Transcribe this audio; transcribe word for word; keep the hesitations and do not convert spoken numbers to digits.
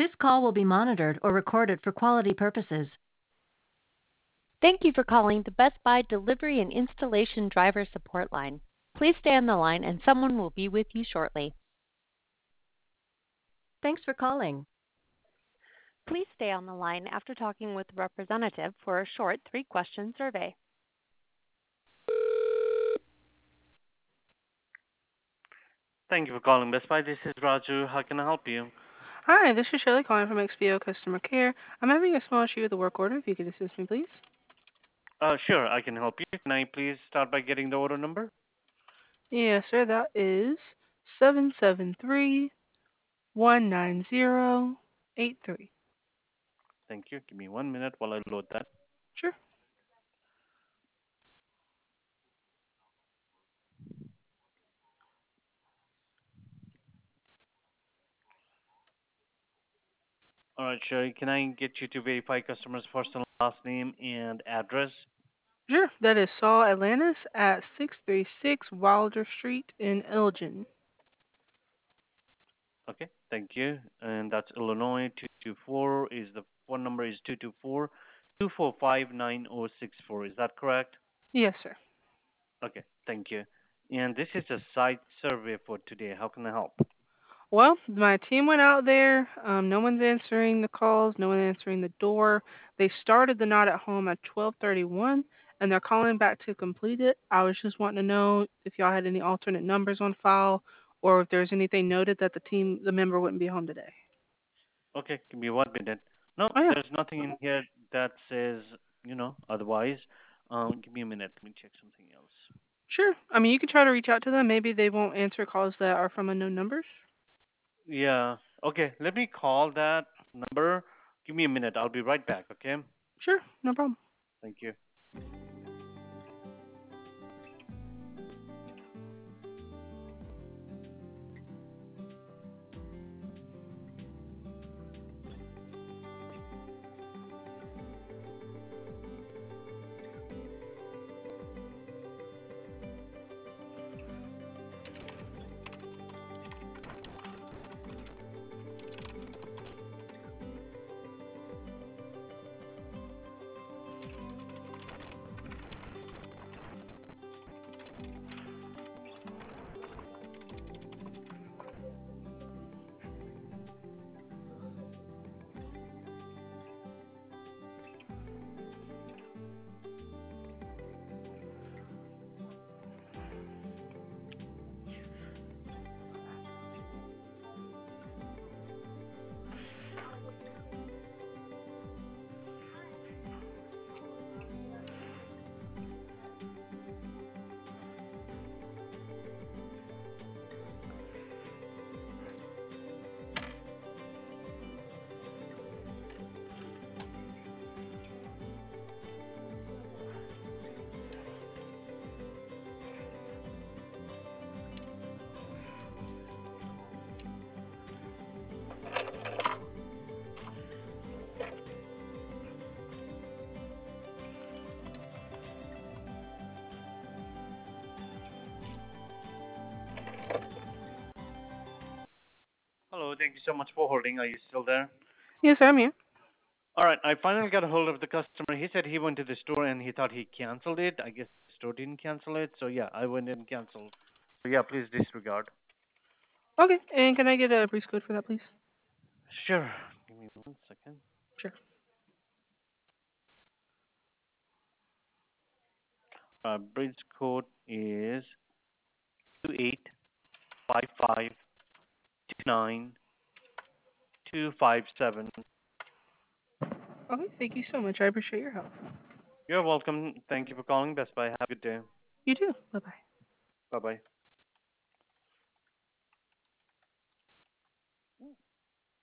This call will be monitored or recorded for quality purposes. Thank you for calling the Best Buy Delivery and Installation Driver Support Line. Please stay on the line and someone will be with you shortly. Thanks for calling. Please stay on the line after talking with the representative for a short three-question survey. Thank you for calling Best Buy. This is Raju. How can I help you? Hi, this is Shelley calling from X P O Customer Care. I'm having a small issue with the work order. If you could assist me, please. Uh, sure, I can help you. Can I please start by getting the order number? Yes, sir. That is seven seven three one nine zero eight three. Thank you. Give me one minute while I load that. Sure. All right, Sherry, can I get you to verify customer's first and last name and address? Sure. That is Saul Atlantis at six three six Wilder Street in Elgin. Okay, thank you. And that's Illinois two two four. Is the phone number is two two four two four five nine zero six four. Is that correct? Yes, sir. Okay, thank you. And this is a site survey for today. How can I help? Well, my team went out there. Um, no one's answering the calls. No one answering the door. They started the not at home at twelve thirty-one, and they're calling back to complete it. I was just wanting to know if y'all had any alternate numbers on file, or if there's anything noted that the team, the member wouldn't be home today. Okay, give me one minute. No, Oh yeah, there's nothing in here that says, you know, otherwise. Um, give me a minute. Let me check something else. sure. I mean, you can try to reach out to them. Maybe they won't answer calls that are from unknown numbers. Yeah. Okay, let me call that number. Give me a minute. I'll be right back, okay? Sure, no problem. Thank you. Hello, thank you so much for holding. Are you still there? Yes, I'm here. All right, I finally got a hold of the customer. He said he went to the store and he thought he canceled it. I guess the store didn't cancel it. So yeah, I went and canceled. So yeah, please disregard. Okay, and can I get a brief code for that, please? Sure. Give me one second. Sure. Uh, bridge code is two eight five five two nine two five seven. Okay, thank you so much. I appreciate your help. You're welcome. Thank you for calling Best Buy. Have a good day. You too. Bye bye. Bye bye.